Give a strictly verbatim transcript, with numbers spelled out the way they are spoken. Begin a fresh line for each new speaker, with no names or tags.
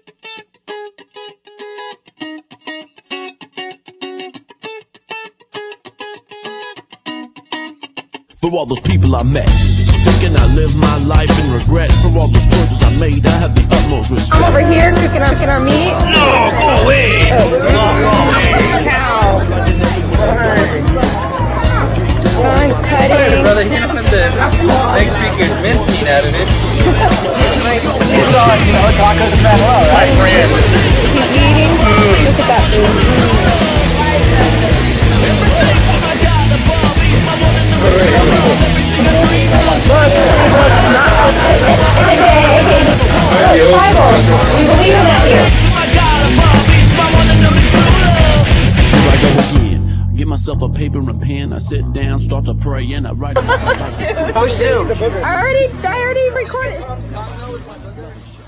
For all those people I met, thinking I live my life in regret. For all those choices I made, I have the utmost respect.
I'm over here cooking our, cooking our meat.
No, go away!
Oh.
No, go away!
Cow. I'm cutting.
Brother, you know this. Next week is mincemeat out of it.
You saw it, you know, tacos and Manuel, right?
He's eating. Look at that food.
Get myself a paper and pen, I sit down, start to pray, and I write.
How soon?
I already, I already recorded.